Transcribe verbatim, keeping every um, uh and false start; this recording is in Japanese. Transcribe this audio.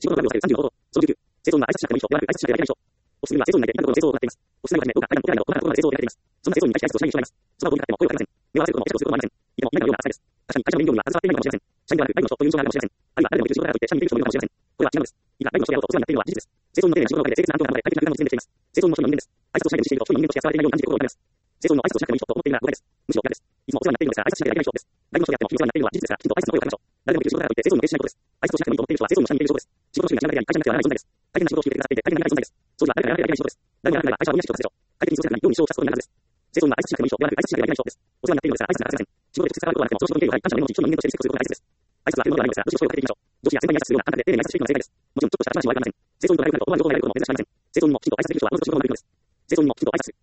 仕事の内容をされるさんじゅうの方法。そのじゅうきゅう、製造の挨拶しなくてもいい人、ではなく挨拶しなければいけない人。オフィスには製造内でいろんなところの製造を行っています。オフィス内はじめ、動画、階段、ポーラーなど、細かなところまで製造をやられています。そんな製造に対して挨拶をしないようにしてもらいます。そんなことになっても声をかけません。目を合わせることもお仕事をすることもありません。いてもいないのような扱いです。確かに会社の面倒には携わっていないのかもしれません。社員ではなく外部の人という印象があるかもしれません。あるいは誰でもいる仕事だからといって社員にいる人もいるかもしれません。これは違うのです。いや、外部の人であろうとお世話になっているのは事実です。製造の丁寧な仕事のおかげで清潔な環境の中で快適な空間を実現できています。製造の人の人間です。挨拶をしないようにしていると人の人間として扱われていないように感じることがあります。製造の挨拶をしなくてもいい人と思っているのは誤解です。むしろ逆です。いつもお世話になっているのですから挨拶しなければいけない人です。外部の人であっても日々お世話になっているのは事実ですから、きちんと挨拶の声をかけましょう。誰でもいる仕事だからといって製造の停止しないことです。挨拶をしなくてもいいと思っている人は製造の下にいる仕事です。仕事の種類が違うだけであり、会社になくてはならない存在です。大変な仕事をしていてくださっていて、大変な人材です。掃除は誰かがやらなければいけない仕事です。誰もやらなければ会社はみんな仕事ですよ。快適に過ごせなくなり、業務に支障をきたすことになるはずです。製造の挨拶しなくてもいい人ではなく挨拶しなければいけない人です。お世話になっているのですから挨拶が欠かせません。仕事で直接関わることはなくても、その仕事に手を入れ感謝の念のうち人の人間としてリスペクトすることが大切です。挨拶はあるものではないのですから、むしろ声をかけていきましょう。上司や先輩に挨拶するような感覚で丁寧に挨拶していくのが正解です。もちろんちょっとした話もありません。製造にとられるなど思わぬ情報が得られることも全然知られません。製造にもきちんと挨拶できる人はものすごく仕事ができるのです。製造にもきちんと挨拶する。